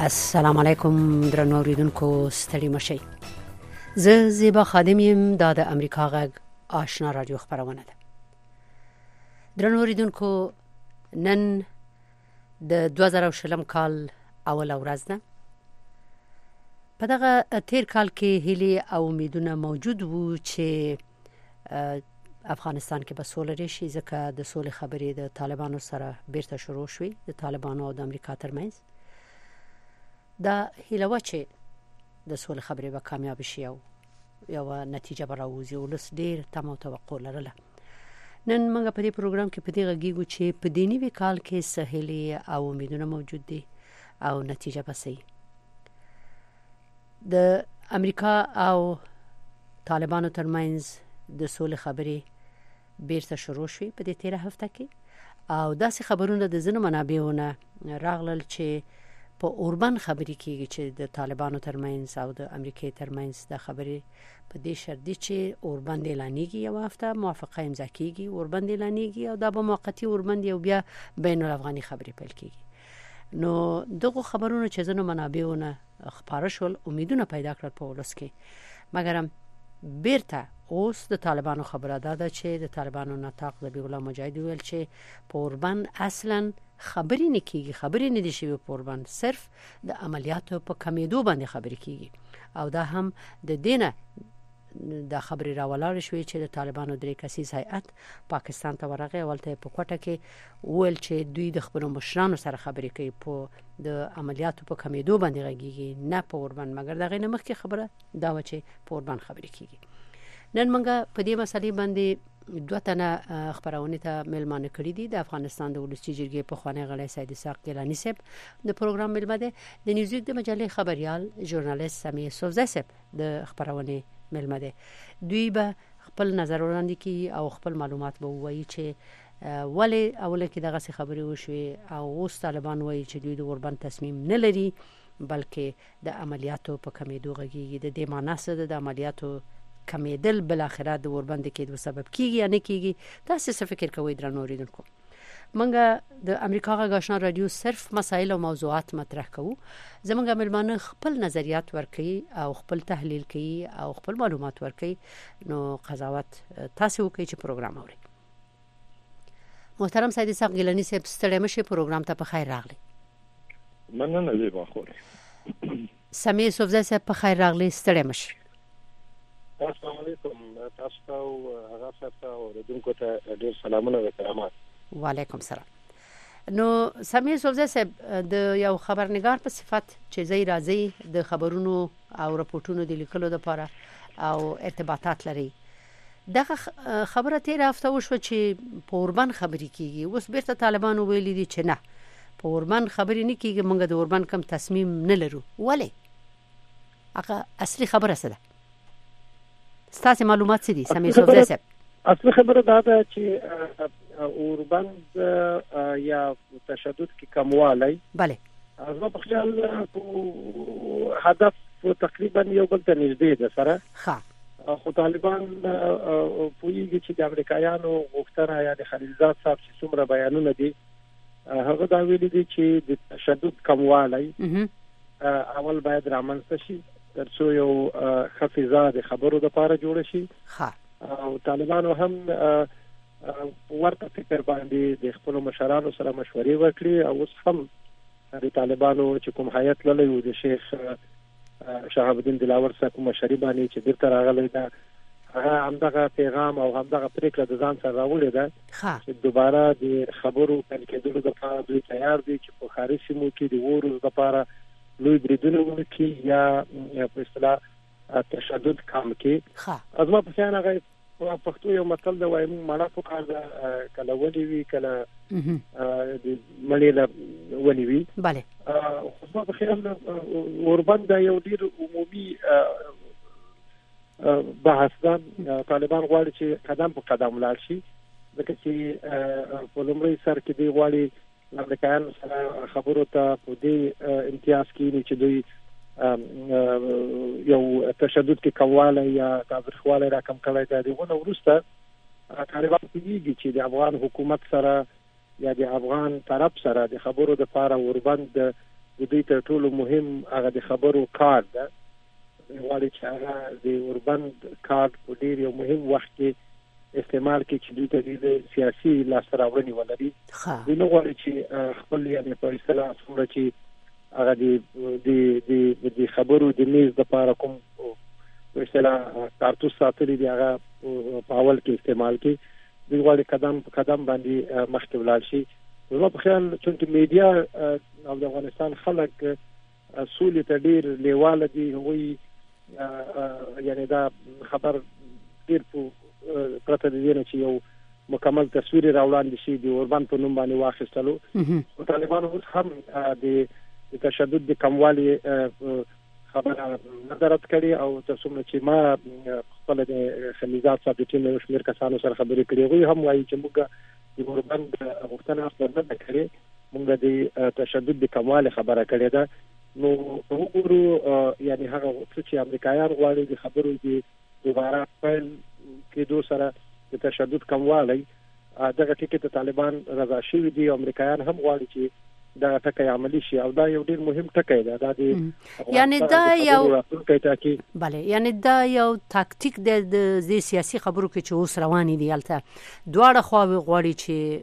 السلام علیکم درنو اوریدونکو، ستړي مشئ. زه زیبا خادم یم. دا د امریکا غږ آشنا رادیو خبرونه ده. درنو اوریدونکو، نن د 2020 کال اول ورځ ده. په دغه تیر کال کې هیلې او امیدونه موجود وو چې افغانستان کې به سوله راشي، ځکه د سولې خبرې د طالبانو سره بیرته شروع شوې، د طالبانو او د امریکا ترمنځ. دا هیله و چې د سولې خبرې به کامیاب شي او یو نتیجه به راوځي. ولس ډېر تمه او توقع لرله. نن موږ په دې پروګرام کې په دې غږیږو چې په دې نوي کال کې څه هیلې او امیدونه موجود دي او نتیجه به څه وي. د امریکا او طالبانو ترمنځ د سولې خبرې بیرته شروع شوې په دې تیره هفته کې، او داسې خبرونه د ځینو منابعونو راغلل چې په اوربند خبرې کېږي چې د طالبانو ترمنځ او د امریکای ترمنځ د خبرې په دې شرط دي چې اوربند اعلانېږي، یو هفته موافقه امضا کېږي، اوربند اعلانېږي او دا به موقتي اوربند او بیا بین الافغاني خبرې پیل کېږي. نو دغه خبرونه چې ځینو منابعونو خپاره شول، امیدونه پیدا کړل په ولس کې، مګر بیرته اوس د طالبانو خبره ده چې د طالبانو نطاق ذبیح الله مجاهد ویل چې په اوربند اصلا خبرې نه کیږي، خبرې نه دي شوي په اوربند، صرف د عملیاتو په کمیدو باندې خبرې کیږي. او دا هم د دینه د خبرې راولاړ شوې چې د طالبانو درې کسیز هیئت پاکستان ته ورغی. ولته په کوټه کې ویل چې دوی د خپل مشرانو سره خبرې کوي، په د عملیاتو په کمیدو باندې غږیږي، نه په اوربند. مګر دغه نه مخکې خبره دا و چې په اوربند خبرې کیږي. نن موږ په دې مسلې باندې دوه تنه خبرونه ته ملمانه کړی دي. د افغانستان د ولسي جرګې پخوانی غړی سید اسحاق ګیلاني صاحب د پروګرام ملمه ده، د نیوزویک د مجلې خبريال ژورنالیست سمیع یوسفزی صاحب د خبرونه ملمه ده. دوی به خپل نظر وړاندې کوي او خپل معلومات به وایي چې ولې اوله کې دغه خبرې وشوي او اوس طالبان وایي چې دوی د اوربند تصمیم نه لري، بلکې د عملیاتو په کمیدو غږیږي. د دې معنی څه ده؟ د عملیاتو کمیدل بل اخره د اوربند کېدو سبب کیږي یا نه کیږي؟ تاسو څه فکر کوئ درنو اوریدونکو؟ منګه د امریکا غږ آشنا رادیو صرف مسائل او موضوعات مطرح کوو. زمونږ ملمانه خپل نظریات ورکوي او خپل تحلیل کوي او خپل معلومات ورکوي. نو قضاوت تاسو وکړئ چې پروګرام اورئ. محترم سید اسحاق ګیلاني صاحب، ستړي مشه، پروګرام ته په خیر راغلی. مننه زیبا خوري. سمیع یوسفزی صاحب په خیر راغلی، ستړي مشه. السلام علیکم تاسو او هغه سره اوریدونکو ته ډیر سلامونه او کرامات. وعلیکم سلام. نو سمیع یوسفزی صاحب، د یو خبرنگار په صفت چې زی راځي د خبرونو او راپورټونو د لیکلو لپاره او ارتباطات لري، دغه خبره تیر هفته وشو چې په اوربند خبرې کیږي. اوس بیرته طالبانو ویلي دي چې نه، په اوربند خبرې نه کیږي، موږ د اوربند کوم تصمیم نه لرو. ولې؟ هغه اصلي خبره څه ده؟ ستاسو معلومات څه دي سمیع یوسفزی صاحب؟ اصلي خبره دا ده چې اوربند یا تشدد کې کموالی، بله، زما په خیال هدف تقریبا یو بل ته نږدې ده سره. خو طالبان پوهیږي چې د امریکایانو غوښتنه یا د خلیلزاد صاحب چې څومره بیانونه دي، هغه دا ویلي دي چې د تشدد کموالی اول باید رامنځته شي ترڅو یو ښه فضا د خبرو لپاره جوړ شي. او طالبانو هم ورته فکر باندې د خپل مشرانو سره مشورې وکړي. او اوس هم د طالبانو چې کوم هیئت للی و د شیخ شهاب الدین دلاور صاحب کوم مشري باندې چې بیرته راغلی ده، هغه همدغه پیغام او همدغه پریکړه د ځان سره راوړې ده چې دوباره د خبرو پیل کېدلو لپاره دوی تیار دي چې په ښاري سیمو کې د ورځ لپاره لوی بریدونه وکړي یا په اصطلاح تشدد کم کړي. زما په خیال هغه پښتو یو متل دی وایي مړه په کار ده، کله ونې وي کله د مړې له ونې وي. بله، زما په خیال اوربند دا یو ډېر عمومي بحث ده. طالبان غواړي چې قدم په قدم ولاړ شي، ځکه چې په لومړي سر کې دوی غواړي امریکایانو سره خبرو ته په دې امتیاز کینی چې دوی یو تشدد کې کموالی یا تاریخوالی را کم کړی دی. دغه وروسته طالبان پوهیږي چې د افغان حکومت سره یا د افغان طرف سره د خبرو د لپاره اوربند د دوی تر ټولو مهم هغه د خبرو کار ده غواړي چې هغه د اوربند کارت په ډیر یو مهم وخت کې استعمال کې چې دوی ته د سیاسي لاسته ولري دوی نه غواړي چې خپل یعنی په اصطلاح څومره چې هغه د خبرو د میز د لپاره کوم په اصطلاح کارتوس ساتلي دی هغه په اول کې استعمال کې دوی غواړي قدم په قدم باندې مخکې ولاړ شي نو په خیال چې میډیا او د افغانستان خلک سولې ته ډیر لیواله دي هغوی یعنی دا خبر ډیر په پرته د دې چې یو مکمل تصویر راوړاندې شي د اوربند په نوم باندې واخیستلو او طالبانو اوس هم د تشدد د کموالي خبره نظارت کړي او تر څومره چې ما خپل د خلیزات ثابتین او شمیر کسانو سره خبرې کړې وي هم وایي چې موږ د اوربند غوښتنه اصلا نه کړې موږ د تشدد د کموالي خبره کړې ده نو وګورو یعنی هغه چې امریکایان غواړي د خبرو د دوباره فعال کېدو سره د تشدد کموالی دغه ټکی ته طالبان رضا شوي دي امریکایان هم غواړي چې دا ټکی عملی شي او دا یو ډیر مهم ټکی ده د یعنی دا یو بله یعنی دا یو تاکتیک د سیاسي خبرو کې چې اوس رواني دي البته دواړه خواوې غواړي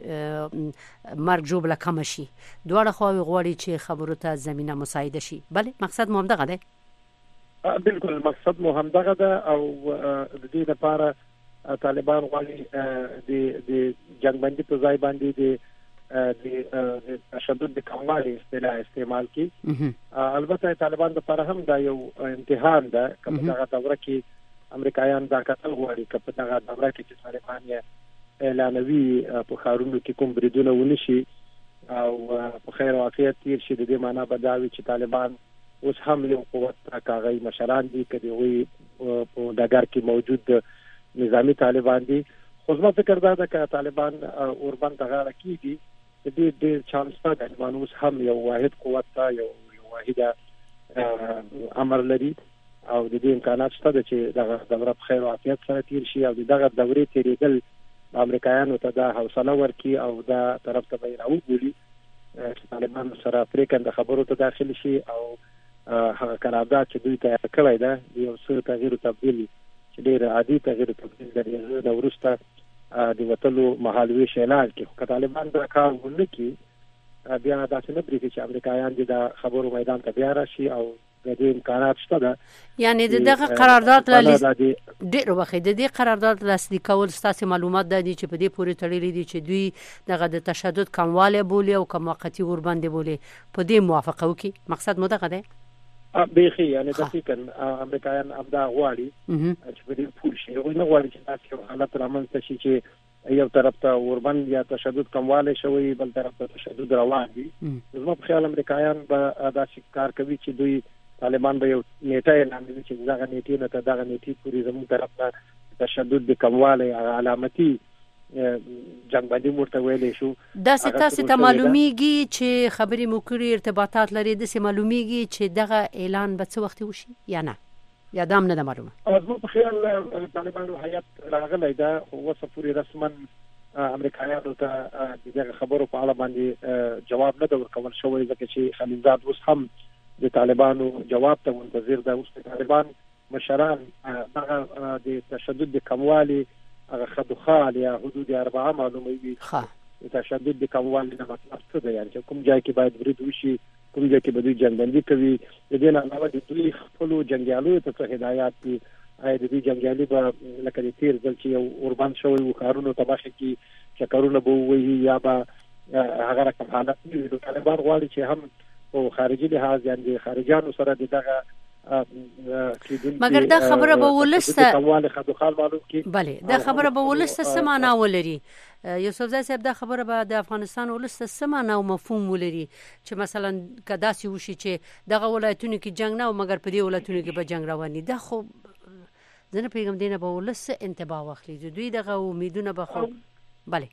چې مرګ جوړه کم شي دواړه خواوې غواړي چې خبرو ته زمينه مساعده شي بله مقصد مو هم دغه ده بالکل مقصد مو هم دغه ده او د دې لپاره طالبان غواړي د جنگبندي په ځای باندې د تشدد د کموالي اصطلاح استعمال کی البته طالبان لپاره هم دا یو امتحان ده کوم دغه دوره کې امریکایان دا کتل غواړي کوم دغه دوره کې چې طالبان یې اعلانوي په خارونو کې کوم بریدونه ونشي او په خیر او عافیت تیر شي د دې معنی بداوي چې طالبان اوس هم یو قوت راکاغي مشران دي کدي وي په دګر کې موجود نظامی طالبان دي خو زما فکر دا ده چې طالبان اوربند غاړه کیږي د دې چانس ته طالبان اوس هم یو واحد قوت ته یو واحده امر لري او د دې امکانات شته چې دغه دوره په خیر او عافیت سره تیر شي او دغه دورې تیریدل امریکایانو ته دا حوصله ورکړي او دا طرف ته به راوګولي چې طالبان سره افریقا د خبرو ته داخل شي او هغه قرارداد چې دوی تیار کړی ده یو څه تغییر او تبدیل چې ډېر عادي تغییر او تبدیل لري د وروسته د وټلو مهالوي اعلان کې طالبان دا کار ونه کوي بیا دا څنګه پریږي چې امریکایان د خبرو میدان ته بیا راشي او د دې امکانات شته ده یعنی دغه قرارداد ډېر وخت د دې قرارداد لاسلیک کول ستاسو معلومات دي چې په دې پورې تړلي دي چې دوی دغه د تشدد کمواله بولي او کوم وقتی ورباندې بولي په دې موافقه وکي مقصد مو دغه ده بيخي یعنی دقیقاً امریکایان ابدا غواړي چې په دې پول شي او نه غواړي چې تاسو حالت رامنځته شي چې یو طرف ته اوربند یا تشدد کمواله شوی بل طرف ته تشدد روان دي زما په خیال امریکایان به دا کار کوي چې دوی طالبان به یو نیټه اعلان کړي چې دغه نیټه نه ته دغه نیټه پوری زموږ طرف نه تشدد د کمواله علامتي جنگبندي مرته ویلې شو دا ستاسو ته معلومیږي چې خبرې مو کړې ارتباطات لري د سه معلومیږي چې دغه اعلان به څه وخت وشي یا نه یا دام نه معلومه زه په خیال طالبانو هیئت راغلی دا اوسه پوری رسما امریکایانو ته دغه خبرو په اړه باندې جواب نه ورکول شوی ځکه چې خلیلزاد اوس هم د طالبانو جواب ته منتظر ده اوس طالبان مشران دغه د تشدد د کموالي هغه خدوخال یا حدود 4 معلوموي تشدد د کموالي نه مطلب څه دی یعنی کوم ځای کې باید برید وشي کوم ځای کې به دوی جنگبندي کوي د دې نه علاوه د دوی خپل جنگیالو ته هدایت دي د دې جنگیالي به لکه د تیر ځل چې یو اوربند شوی و کارونو تباخي کې چې کارونه به وي یا به هغه رقم حالت وي د طالبان غواړي چې هم او خارجي لحاظ یعنی خارجانو سره دغه مګر دا خبره به ولسته کمواله خدوخال معلوم کی بله دا خبره به ولسته سمانا ولري یوسف زای صاحب دا خبره به د افغانستان ولسته سمانا او مفهوم ولري چې مثلا کداسي وشي چې دغه ولایتونو کې جنگ نه او مګر په دې ولایتونو کې به جنگ رواني دا خو ځنه پیغام دینه به ولسته انتباه واخلي دوی دغه امیدونه به خو بله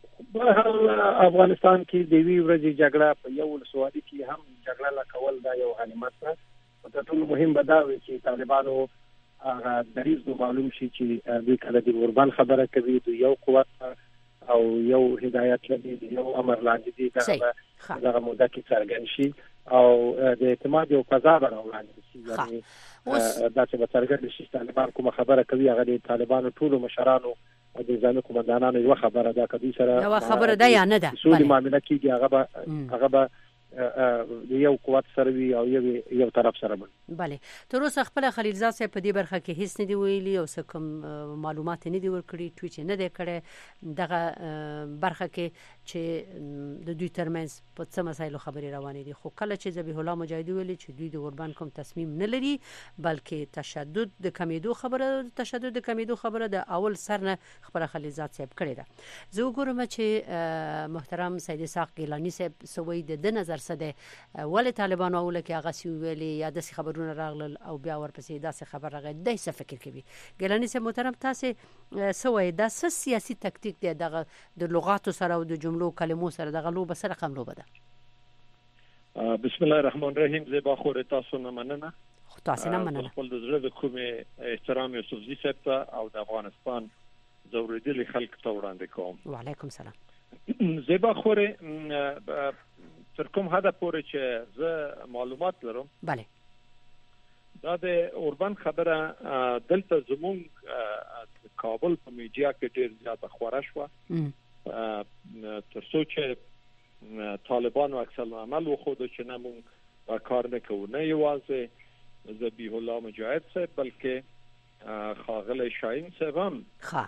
افغانستان کې د وی ورځې جګړه په یو سوالي کې هم جګړه لا کول دا یو غنیمت ده او ټول مهم بداوي چې طالبانو هغه دریز معلوم شي چې دوی کله د اوربند خبره کوي د یو قوت او یو هدایت لري یو امر لاندې دي دغه موده کې څرګند شي او د اعتماد یو فضا راوړل شي. یعنی دا چې بڅرګند شي طالبان کوم خبره کوي هغه د طالبانو ټولو مشرانو او د ځانو کومندانانو یو خبره ده، کدي سره یو خبره ده یا نه ده سولې معاملې کیږي هغه به یو قوت سره وي او یو طرف سره بل. بله تر اوسه خپل خلیلزاد صاحب په دې برخه کې هیڅ نه دی ویلي او څه کوم معلومات نه دی ورکړي، ټویټ نه دی کړی دغه برخه کې چې د دوی ترمنځ په څه مسایلو خبرې روانې دي. خو کله چې ذبیح الله مجاهدي ویلي چې دوی د اوربان کوم تصمیم نه لري بلکې تشدد د کمیدو خبره د اول سر نه خپل خلیلزاد صاحب کړی ده. زه وګورم چې محترم سید اسحاق گیلانی صاحب سوي د نظر سده ولې طالبانو اول کې هغه سی ویلي یا د خبرونه راغلل او بیا ورپسې داسې خبر راغی د څه فکر کوي گیلانی صاحب محترم تاسو سوي د سیاسي تکتیک دی دغه د لغاتو سره او د جملو کلمو سره دغه لوبه سره کوم لوبه ده؟ بسم الله الرحمن الرحیم. زیبا خور تاسو نه مننه. تاسو نه مننه. خپل د زړه د کومه احترام یوسفزي صاحب ته او د افغانستان زوریدلي خلک ته وړاندې کوم. وعلیکم سلام. زیبا خور تر کوم حد پورې چې زه معلومات لرم بله دا د اوربان خبره دلته زمونږ کابل په میډیا کې ډیر زیاته خوره شوه تر څو چې طالبانو عکس العمل وښوده چې نه مونږ دا کار نه کوو، نه یوازې ذبیح الله مجاهد صاحب بلکې ښاغلی شاهین صاحب هم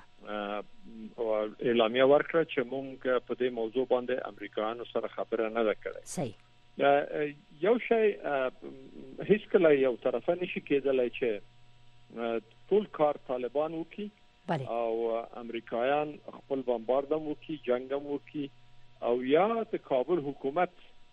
اعلامیه ورکړه چې مونږ په دې موضوع باندې امریکایانو سره خبره نه ده کړې. صحیح. یو شی هیڅ کله یو طرفه نشي کېدلی چې ټول کار طالبان وکړي او امریکایان خپل بمباردم وکړي، جنگ هم وکړي او یا د کابل حکومت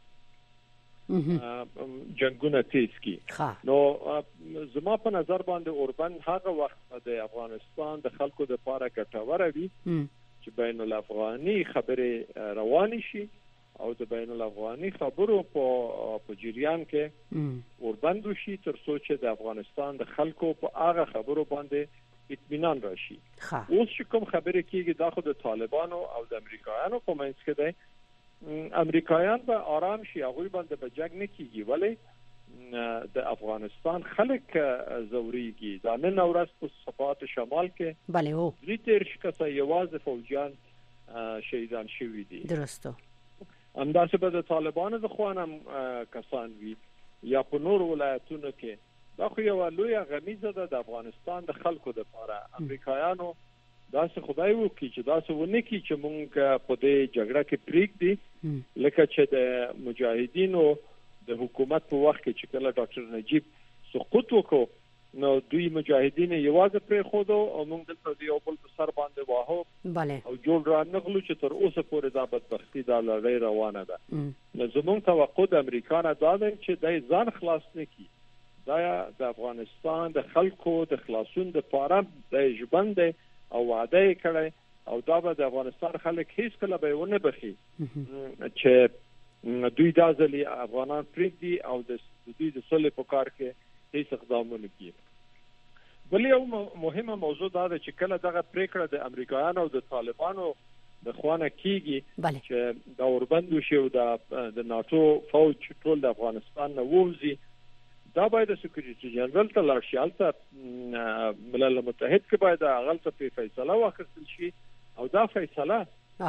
جنگونه تیز کی. نو زما په نظر باندې اوربان هغه وخت د افغانستان د خلکو د لپاره ګټوره وي چې بین الافغاني خبره روان شي او د بین الافغاني خبرو په جریان کې اوربان دوشي تر څو چې د افغانستان د خلکو په هغه خبرو باندې اطمینان راشي. اوس چې کوم خبره کیږي دا خو د طالبانو او د امریکایانو په منځ کې ده. امریکایان به آرام شي، هغه باندې به جنگ نه کیږي، ولی د افغانستان خلک زوريږي. دا نن ورځ په صفات شمال کې بله او ریتر شکسته یوازې فوجیان شهیدان شوي دي. درسته. همداسې به د طالبانو د خوانم کسان وي یا په نور ولایتونو کې. دا خو یو لوی غمیزه ده د افغانستان د خلکو لپاره. امریکایانو داسې خدای وکړي چې داسې ونه کړي چې مونږ په دې جګړه کې پریږدي لکه چې د مجاهدینو د حکومت په وخت کې چې کله ډاکټر نجیب سقوط وکړ نو دوی مجاهدین یوازې پرېښودو او موږ دلته د یو بل په سر باندې واهو او جوړ را نغلو چې تر اوسه پورې دا بدبختي دا لړۍ روانه ده. نو زموږ توقع د امریکا نه دا ده چې د ځان خلاص نه کړي. دا د افغانستان د خلکو د خلاصون لپاره د ژوند او وعده کړي او دا به د افغانستان خلک هیڅ کله به ونه بخي چې دوی دا ځلې افغانان پریږدي او د دوی د صلح په کار کې هیڅ اقدامونه کوي. بل یو مهمه موضوع دا ده چې کله دغه پریکړه د امریکایانو او د طالبانو د خوانه کیږي چې دا اوربند شي او د ناتو فوج ټول د افغانستان نه ووزي، دا باید سکیورټي جنرال ته لاړ شي. هلته ملل متحد کې باید هغه په فیصله واخیستل شي او دا فیصله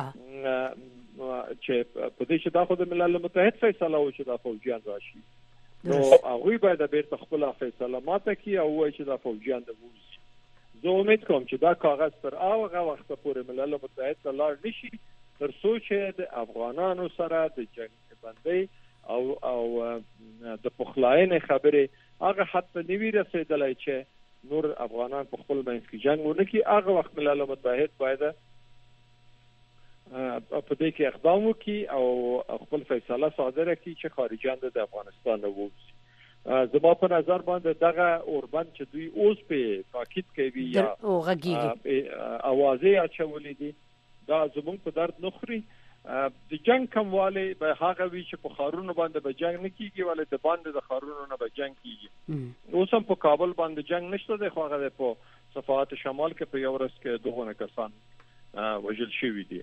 چې په دې چې دا خو د ملل متحد فیصله و چې دا فوجیان راشي نو هغه باید بیرته خپل فیصله ماته کی او وایي چې دا فوجیان د ووزي. زه امید کوم چې دا کاغذ تر هغه وخت پورې ملل متحد ته لاړ نشي تر څو چې د افغانانو سره د جنگ بندي او د پخلاینې خبره هغه حتی نوی رسیدلای چې نور افغانان په خپل منځ کې جنگ ونه کړي. هغه وخت ملل متحد باید په دې کې اقدام وکړي او خپل فیصله صادره کړي چې خارجيان د افغانستان ووځي. زما په نظر باندې دغه اوربند چې دوی اوس په تاکید کوي یا اوازې اچولې دي دا زموږ په درد نه خوري. د جنگ کمواله به هغه وی چې په خارونو باندې به جنگ نه کیږي ولې د باندې د خارونو نه به جنگ کیږي. اوس هم په کابل باندې جنگ نشته، د خو هغه په صفات شمال کې په یو ورځ کې 2 کسان وژل شوی دي.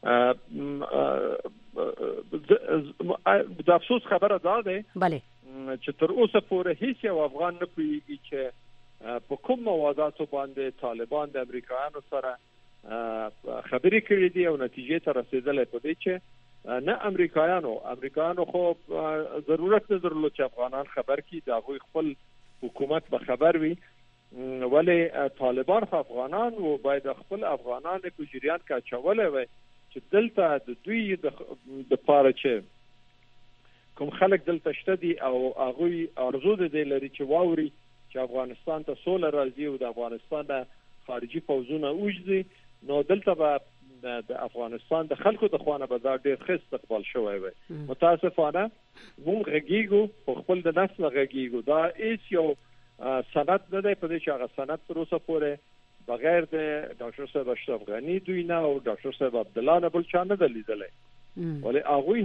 د افسوس خبره ده بله چې تر اوسه پورې هیڅ یو افغان نه پوهیږي چې په کوم موضوعاتو باندې طالبان د امریکایانو سره خبرې کړې دي او نتیجې ته رسیدلې په دې چې نه امریکایانو خو ضرورت نه درلود چې افغانان خبر کړي، دا غوي خپل حکومت به خبر وي، ولی طالبان خو افغانان و باید خپل افغانان په جریان کې اچولې وي چې دلته د دوی د پاره چې کوم خلک دلته شته دي او هغه ارزو دي لري چې واوري چې افغانستان ته سوله راځي او د افغانستان خارجي فوجونه وژدي، نو دلته به د افغانستان د خلکو د خوانه به دا ډېر ښه استقبال شوی وي. متاسفانه موږ غږیږو په خپل د نسل غږیږو، دا هیڅ یو سند نه دی په دې چې هغه سند تر اوسه پورې بغیر د ډاکټر صاحب اشرف غنی دوی نه او ډاکټر صاحب عبد الله نه بل چا نه لیدلې، ولی هغه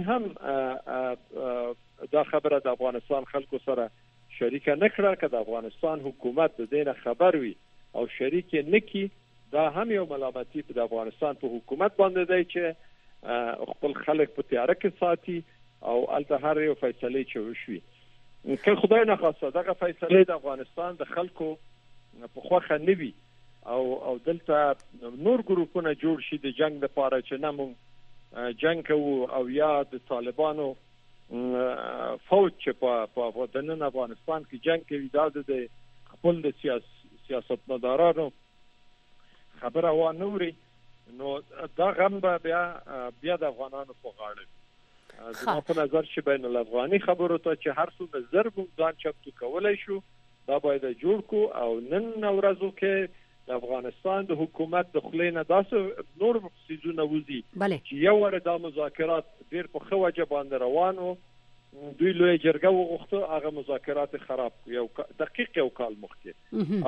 هم دا خبره د افغانستان خلکو سره شریک نه کړه. که د افغانستان حکومت د دې نه خبر وي او شریک نه کی، دا هم یو ملامتي په افغانستان په حکومت باندې دی چې خپل خلک په تیاره کې ساتي او الته هر یو فیصله چې وشوي. که خدای نخواسته دغه فیصله د افغانستان د خلکو په خوخه نه وي او دلته نور ګروپونه جوړ شي د جنگ لپاره چې نه مونږ جنگ کوو او یا د طالبانو فوج چې په دننه افغانستان کې جنگ کوي، دا د خپل د سیاستمدارانو خبره وانه وري، نو دا غم به بیا د افغانانو په غاړه. زما په نظر چې بین الافغاني خبرو ته چې هر څو نظر ځان چپتو کولای شو دا باید جوړ کو او نن ورځو کې د افغانستان د حکومت د خلینو داسې نور سيزونه وزي چې یو ور د مذاکرات ډیر په خو وجه باندې روانو، دوی لوی جرګه وغوښته هغه مذاکرات خراب یو دقیق یو کال مخکې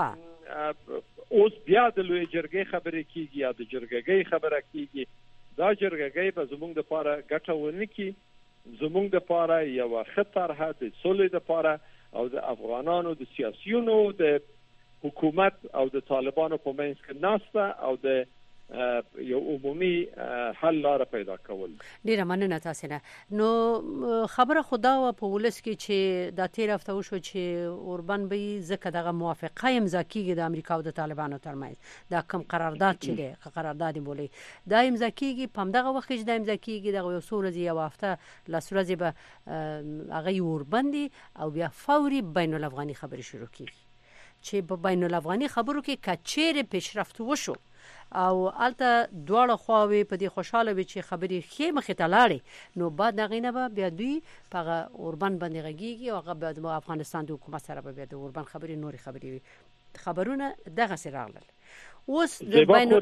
او اوس بیا د لوی جرګې خبرې کیږي یا د جرګې خبره کیږي. دا جرګې به زموږ د پاره ګټه ونه کی، زموږ د پاره یو خطر هدا سولې د پاره او د افغانانو د سیاسيونو د حکومت او د طالبانو په منځ کې ناسته او د یو عمومي حل لار پیدا کول. ډیره مننه تاسو نه. نو خبره خدا او په ولس کې چې د تیر هفته وشو چې اوربان به زکه دغه موافقه امضا کیږي د امریکا او د طالبانو ترمنځ، دا کوم قرارداد چې دی قرارداد بولی دا امضا کیږي په دغه وخت چې د امضا کیږي دغه یو څورځي یو هفته لاسورځي به هغه اوربان دي او بیا فوري بین الافغاني خبرې شروع کیږي چې په بین الافغاني خبرو کې کچېره پیشرفت وشو او الته دواړه خواوې په دې خوشاله وي چې خبرې خې مخې ته لاړې، نو بعد دغه نه به بیا دوی په اوربان باندې غږیږي او هغه د افغانستان د حکومت سره به بیا د اوربان خبرې نوري خبرې خبرونه دغه سره راغلل. اوس د بین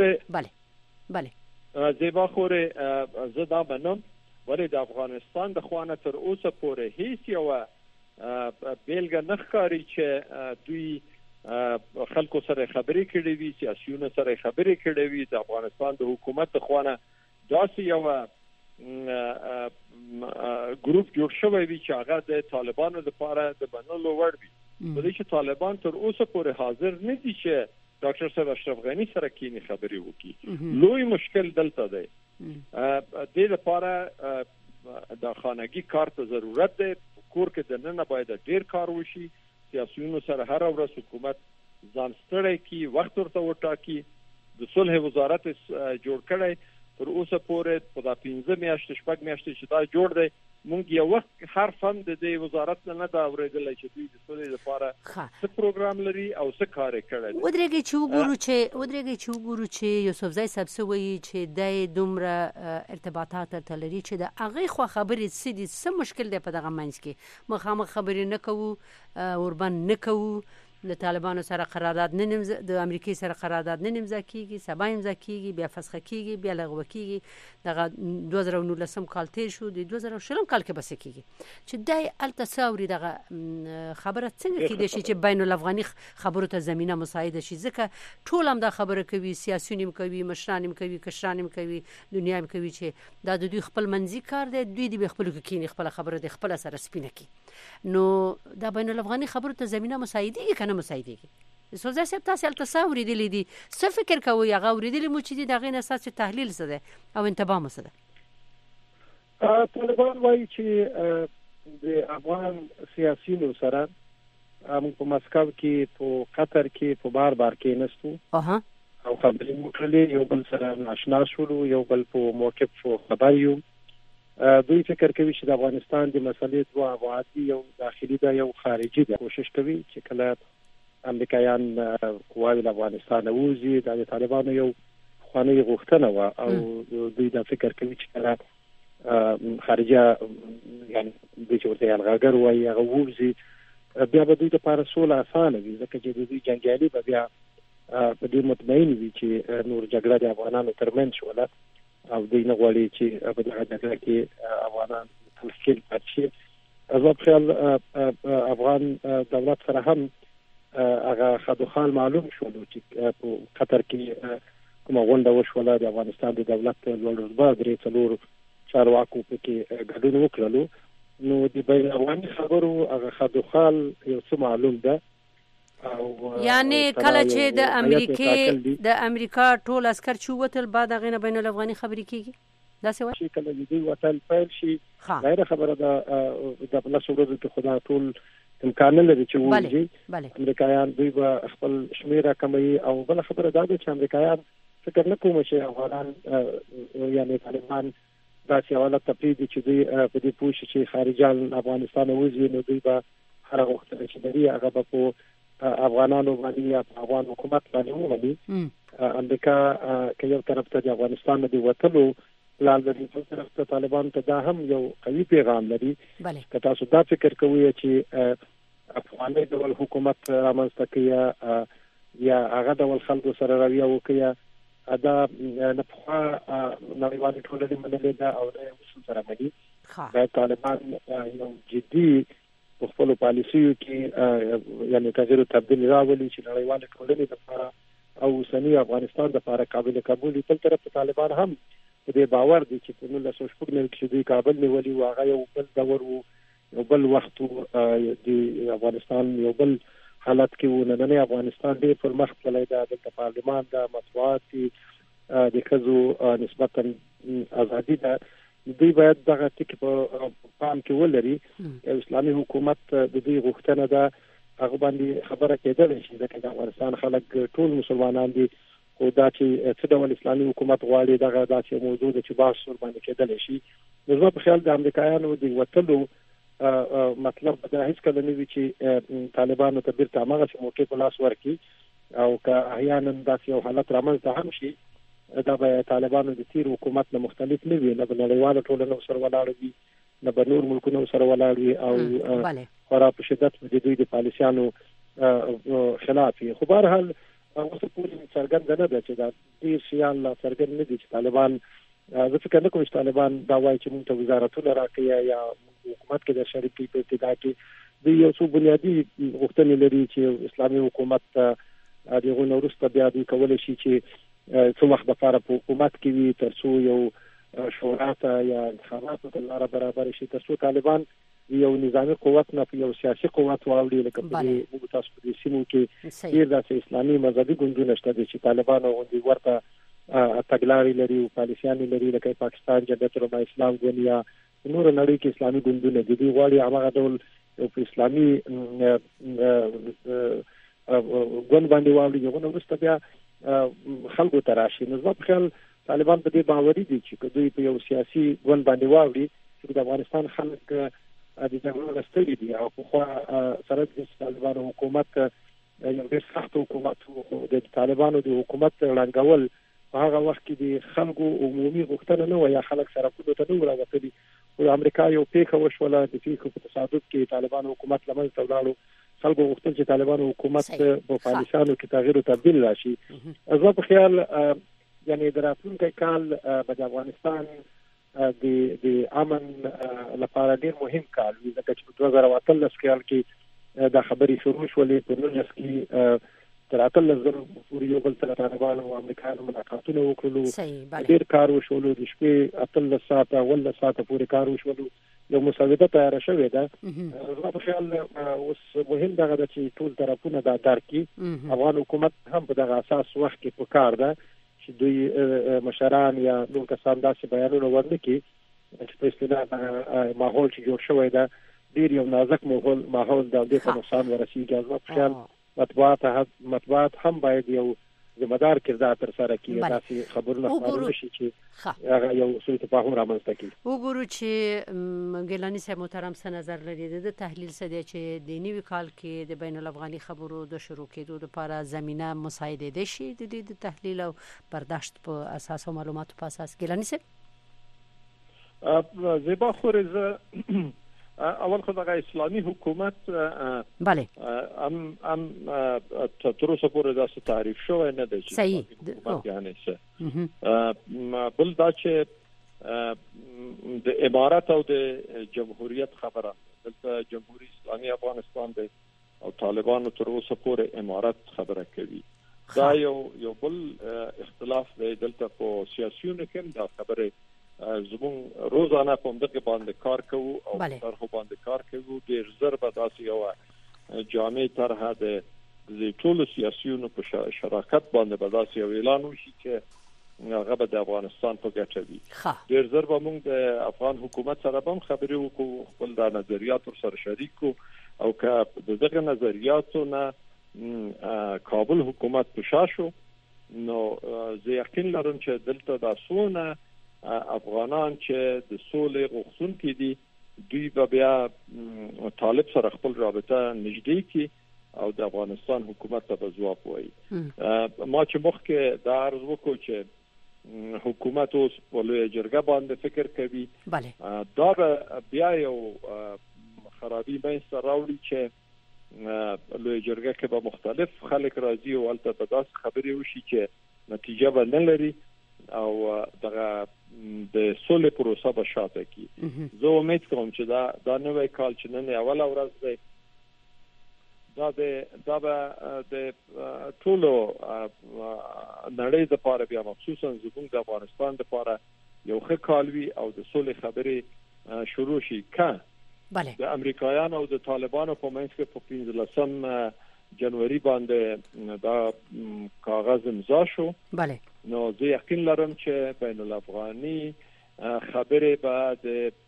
بله زیبا خوره زدا بنم ولی د افغانستان د خوانه تر اوسه پورې هیڅ یو بیلګه نه ښکاري چې دوی خلکو سره خبرې کړې وي، سیاسيونو سره خبرې کړې وي. د افغانستان د حکومت خوانه داسې یو ګروپ جوړ شوی وي چې هغه د طالبانو لپاره د بنولو وړ وي. په دې چې طالبان تر اوسه پورې حاضر نه دي چې ډاکټر صاحب اشرف غنی سره کینی خبرې وکړي. لوی مشکل دلته دی. د لپاره د خانګي کار ته ضرورت دی. کور کې د نن باید ډیر کار وشي. سیاسيونو سره هر ورځ حکومت ځان ستړی کی، وخت ورته وټاکي. د صلح وزارت جوړ کړي تر اوسه پورې په 15 میاشتې شپږ میاشتې چې دا جوړ دی، مونږ یو وخت حرف هم د دې وزارت نه دا اورېدل چې دوی د صلح لپاره څه پروګرام لري او څه کار کوي. ودرېږي چې وګورو چې یوسف زای صاحب سوي چې د دومره ارتباطات تلري چې د هغه خو خبرې سدي څه مشکل دی په دغه منځ کې مخامخ خبرې نه کوو، اوربان نه کوو، د طالبانو سره قرارداد نه نمز د امریکای سره قرارداد نه نمز کیږي، سبا نمز کیږي، بیا فسخ کیږي، بیا لغوه کیږي. دغه 2019 کال تیر شو، د 2020 کال کې بس کیږي چې دای التصاوري دغه خبره څنګه کیدی شي چې بین الافغاني خبرو ته زمينه مساعده شي، ځکه ټول هم دا خبره کوي، سیاسيون هم کوي، مشران هم کوي، کشران هم کوي، دنیا هم کوي چې دا د دوی خپل منځي کار دی، دوی د خپل کې خپل خبره د خپل سره سپینه کی. نو دا بین الافغاني خبرو ته زمينه مساعده کنه مساعدهږي. سوزه سپ تاسو التصور دي لیدي څه فکر کوي هغه ورېدلی مو چې دغه نه اساس تحلیل څه ده او انتباه مو څه ده؟ طالبان وایي چې د افغان سیاسيونو سره موږ په مسکو کې په قطر کې په بار کې نستو او خبرې وکړلې یو بل سره آشنا شولو یو بل په موقف خبر یو دوی فکر کوي چې د افغانستان د مسلې دوه ابعاد یو داخلي ده یو خارجي ده کوشش کوي چې کله امریکایان قواوی د افغانستان ووزي د طالبانو یو خواني غوښتنه و او دوی دا فکر کوي چې کله خارجه یعنی د چورته الغاګر وایي هغه ووزي بیا به دوی د لپاره سوله اسانه وي ځکه چې دوی جنگیالي به بیا په دې مطمئن وي چې نور جګړه د افغانانو ترمنځ شوله او دوی نه غواړي چې په دغه جګړه کې افغانان تشکیل پاتې شي. زما په خیال افغان دولت سره هم هغه خدوخال معلوم شول چې په قطر کې کومه غونډه وشوله د افغانستان د دولت لوړ رتبه درې څلور چارواکو پکې ګډون وکړلو نو د بین افغاني خبرو هغه خدوخال یو څه معلوم ده یعنی کله چې د امریکا ټول عسكر چوتل بعد غینه بین الافغاني خبرې کیږي دا څه وایي کله چې دوی وطن پیل شي غیر خبره ده د بل څه کې خدا ټول امکان لري چې وځي امریکایان دوی به خپل شمیره کموي او بل خبره ده چې امریکایان فکر نه کوي چې افغانان یعنی طالبان دا چې حالت تفرید چې دوی په دې پوښ چې خارجان افغانستان وځي نو دوی به هر وخت چې دوی هغه په افغانانو باندې یا افغان حکومت باندې ومني امریکا کې یو طرف ته د افغانستان د وټلو پلان لري په طرف ته طالبان ته دا هم یو قوي پیغام لري که تاسو دا فکر کوئ چې افغاني ډول حکومت رامنځته کوي یا هغه ډول خلکو سره رویه وکړي دا نه په نړیوالې ټولنې منلې ده او د اصول سره ملي دا طالبان یو جدي په خپل پالیسیو کې یعنی تغیر او تبدیل راولي چې نړیوالې ټولنې لپاره او سنی افغانستان لپاره قابل قبول بل طرف طالبان هم دې باور دي چې په 1990 کې دوی کابل نیولې او هغه یو بل دور وو یو بل وخت د افغانستان یو بل حالت کې ونننې افغانستان ډېر پر مخ تللی دا د پارلمان د مطبوعات د ښځو نسبتا ازادي ده دوی باید دغه ټکي په پام کې ولري اسلامي حکومت د دې غوښتنه ده هغه باندې خبره کېدل شي ځکه د افغانستان خلک ټول مسلمانان دي او دا چې څه ډول اسلامي حکومت غواړي دغه داسې موضوع د چې باس باندې کېدل شي نو په خیال د امریکایانو د وټلو مطلب دا هیڅ کله نه وی چې طالبانو ته بیرته هغه موقع په لاس ورکړي او که احیانا داسې یو حالت رامنځته هم شي دا به طالبانو د تیر حکومت نه مختلف نه وي نه نړیواله ټولنه سره ولاړ وي نه به نور ملکونه سره ولاړ وي او خورا په شدت د دوی د پالیسیانو خلاف وي خو بهر حال اوس پورې څرګند نه ده چې دا ډیر شیان لا څرګند نه دي چې طالبان زه فکر نه کوم چې طالبان دا وایي چې موږ ته وزارتونه راکړي یا حکومت کې د شریکي په ابتدا کې د یو څو بنیادي غوښتنې لري چې اسلامي حکومت دغه نورسته بیا دوی کولای شي چې څو وخت لپاره په حکومت کې وي ترڅو یو شورا ته یا انتخاباتو ته لاره برابر شي ترڅو طالبان یو نظامی قوت نه یو سیاسي قوت واوړي لکه په موږ تاسو په سیمو کې ډیر داسې اسلامي مذهبي ګوندونه شته چې طالبانو غوندي ورته تګلارې لري او پالیسیانې لري لکه پاکستان جمعیت العلماء اسلام ګوند یا نور نړۍ کې اسلامي ګوندونه دي دوی غواړي هغه ډول یو اسلامي ګوند باندې واوړي یو نو وروسته بیا خلکو ته راشي نو په خیال طالبان په دې باوري دي چې دوی په یو سیاسي ګوند باندې واوړي چې د افغانستان خلک د جګړو لستړي دي او په خوا سره د طالبانو حکومت یو ډېر سخت حکومت د طالبانو د حکومت ړنګول هغه وخت کې د خلکو عمومي غوښتنه نه و یا خلک سره کوته نه وراوتلي او امریکا یو پیښه وشوله د پیښو په تصادف کې طالبانو حکومت لمن تولاړو خلکو غوښتل چې طالبانو حکومت په پالیسیانو کې تغییر او تبديل راشي زما په خیال یعنی دراتونکو کال په افغانستان د امن لپاره ډیر مهم کال وي ځکه چې په 2013 کال کې دا خبرې شروع شولې په 19 کې تر 13 پورې یو بل سره طالبان او امریکایانو ملاقاتونه وکړل ډیر کار وشول د شپې 13 ساعته ولا ساعته پورې کار وشول یو مسوده تیار شوې ده زما په خیال اوس مهم دغه چې ټول طرفونه دا درکې افغان حکومت هم په دغه اساس وخت کې په کار ده چې دوی مشران یا نور کسان داسې بیانونه ورنکړي چې په اصطلاح ماحول چې جوړ شوی ده ډیر یو نازک ماحول د دې په نقصان ورسیږي زما په خیال مطبوعات هم باید یو ذمہدار کردار تر سره کړي داسې خبرونه خپرول شي چې هغه یو سوء تفاهم رامنځته کړي وګورو چې ګیلانی صاحب محترم څه نظر لري د تحلیل څه دی چې د نیوي کال کې د بین الافغاني خبرو د شروع کېدو لپاره زمينه مساعده دي شي د تحلیل او برداشت په اساس او معلوماتو په اساس ګیلانی صاحب زیبا خورزه اول خو دغه اسلامي حکومت بله ام تر اوسه پورې دا څه تعریف شوی نه دی صحیح یعنی څه بل دا چې د امارات او د جمهوریت خبره دلته جمهوریت اسلامي افغانستان دی او طالبانو تر اوسه پورې امارات خبره کوي دا یو بل اختلاف دی دلته په سیاسيونو کې دا خبره زمون روزانه په دغه باندې کار کوو او طرح باندې کار کوو د ضربه داسې یو جامع طرح د ټول سیاسيونو په شراکت باندې بداسي یو اعلان وشي چې هغه د افغانستان په ګټه وي د ضربه موږ د افغان حکومت سره هم خبرې وکړو خپل د نظریات سره شریک او که دغه نظریاتو نه کابل حکومت پوښاشو نو زه یقین لرم چې دلته د سونه افغانان چې د سولې غوښتونکي دي دوی به بیا طالب سره خپل رابطه نږدې کړي او د افغانستان حکومت ته ځواب وایي ما چې مخکې دا عرض وکړو چې حکومت اوس په لویه جرګه باندې فکر کوي دا بیا یو خرابي منځته راوړي چې لویه جرګه کې به مختلف خلک راځي او هلته به داسې خبرې وشي چې نتیجه به نه لري او دغه د سولې پروسه به شاته کی زه امید کوم چې دا نوې کال چې نن اوله ورځ دی دا به د ټولو نړۍ لپاره بیا مخصوصا زموږ د افغانستان لپاره یو ښه کال وي او د سولې خبرې شروع شي د امریکایانو او د طالبانو په منځ کې په 15 جنوري باندې دا کاغذ امضا شو نو زه یقین لرم چې بین الافغاني خبرې بعد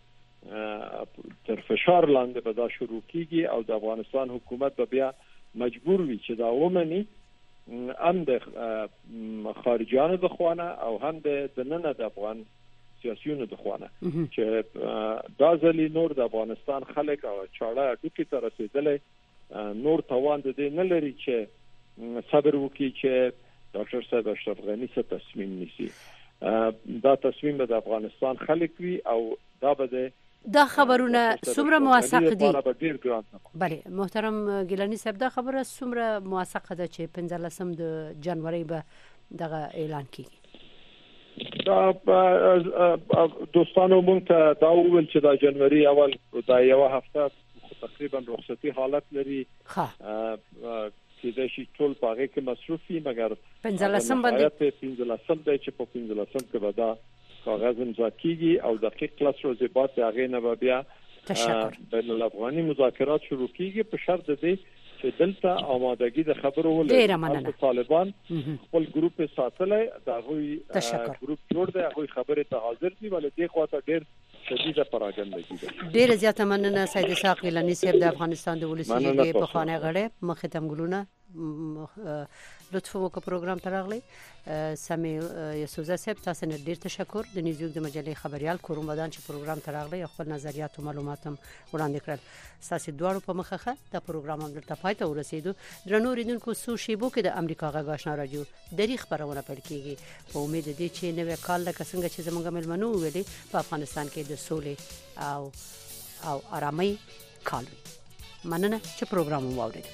تر فشار لاندې به دا شروع کیږي او د افغانستان حکومت به بیا مجبور وي چې دا ومني هم د خارجيانو د خوانه او هم د نن د افغان سیاسيونو د خوانه چې دا ځلی نور د افغانستان خلک او چاړه ټکی تر رسیدلې نور توان د دې نه لري چې صبر وکړي چې ډاکټر صاحب اشرف غنی څه تصمیم نیسي دا تصمیم د افغانستان خلک وي او دا به دا خبرونه څومره موثق دي بله محترم ګیلانی صاحب دا خبره څومره موثقه ده چې 15 د جنوري به دغه اعلان کیږي دا دوستانو مونږ ته دا وویل چې دا جنوري اول دا یو هفته تقریبا رخصتي حالت لري چې د شي ټول پاغه کې مصروفي مګر 15 باندې 15 د چې په 15 کې به دا کاغذ امضا کیږي او دقیق کلاس روزي بعد هغه نه بیا بین الافغاني مذاکرات شروع کیږي په شرط دی چې دلته آمادګي د خبرو ولري طالبان خپل ګروپ ساتلې دا غوي ګروپ جوړ دی غوي خبره ته حاضر دي ولې دغه خواته ډیر شدیده پراګندګي ده ډیر زیاته مننه سید اسحاق ګیلانی صاحب د افغانستان د ولسی لیګ په خانه غړې مختم ګلونه لطف وکړه پروګرام ته راغلی سمي یسوزه صاحب تاسو نه ډیر تشکر د نیوزیک د مجلې خبريال کوم ودان چې پروګرام ته راغلی خپل نظریات او معلومات هم وړاندې کړل تاسو دواړو په مخه دا پروګرام هم دلته پای ته ورسېدو درنو ریدونکو سو شیبو کې د امریکا غږ آشنا رادیو د خبرونه پیل کیږي په امید دي چې نوې کال لکه څنګه چې زموږ ملمنو ویلي په افغانستان کې د سولې او آرامۍ کال مننه چې پروګرام مو واورید